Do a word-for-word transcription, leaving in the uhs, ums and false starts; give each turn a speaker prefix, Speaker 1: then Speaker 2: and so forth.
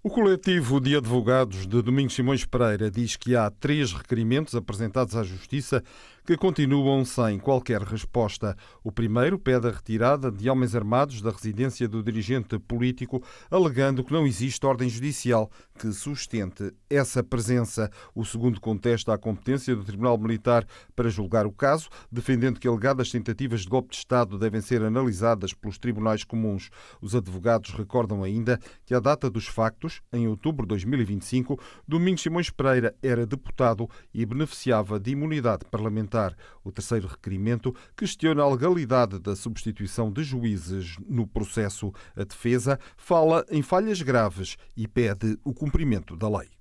Speaker 1: O coletivo de advogados de Domingos Simões Pereira diz que há três requerimentos apresentados à Justiça que continuam sem qualquer resposta. O primeiro pede a retirada de homens armados da residência do dirigente político, alegando que não existe ordem judicial que sustente essa presença. O segundo contesta a competência do Tribunal Militar para julgar o caso, defendendo que alegadas tentativas de golpe de Estado devem ser analisadas pelos tribunais comuns. Os advogados recordam ainda que à data dos factos, em outubro de dois mil e vinte e cinco, Domingos Simões Pereira era deputado e beneficiava de imunidade parlamentar. O terceiro requerimento questiona a legalidade da substituição de juízes no processo. A defesa fala em falhas graves e pede o cumprimento da lei.